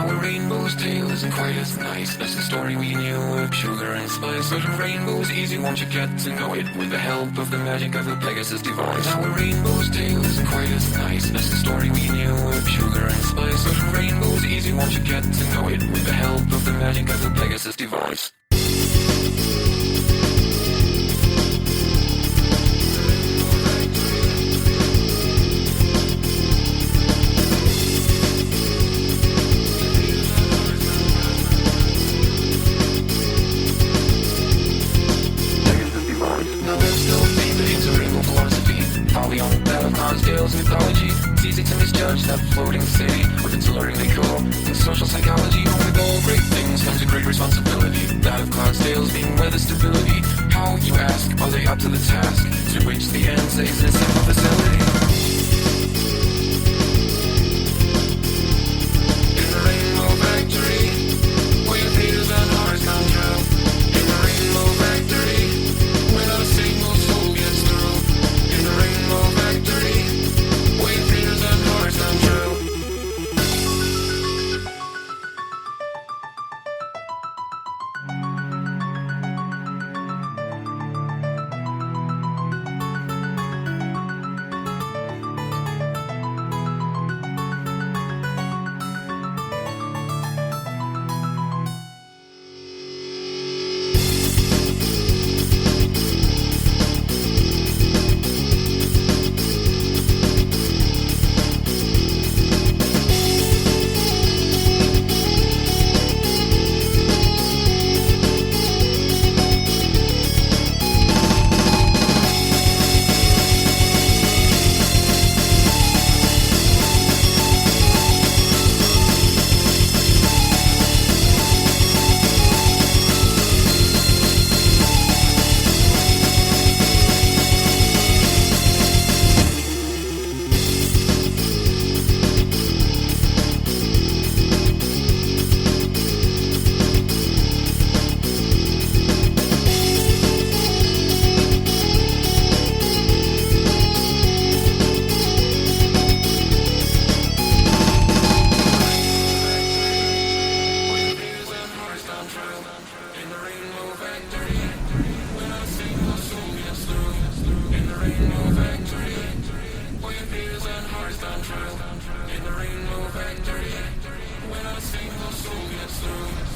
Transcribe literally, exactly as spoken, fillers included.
Now a rainbow's tale isn't quite as nice as the story we knew of sugar and spice. But a rainbow's easy once you get to know it with the help of the magic of a Pegasus device. Now a rainbow's tale isn't quite as nice as the story we knew of sugar and spice. But a rainbow's easy once you get to know it with the help of the magic of a Pegasus device. Tales mythology, it's easy to misjudge that floating city with its alluring decor. In social psychology, with all great things comes a great responsibility, that of Clydesdales being weather stability. How, you ask, are they up to the task? To which the answer is in a simple facility. In the Rainbow Factory, where fears and hearts come true. In the Rainbow Factory, where not a single soul gets through. In the Rainbow Factory, where fears and hearts come true. In the Rainbow Factory, when a single soul gets through.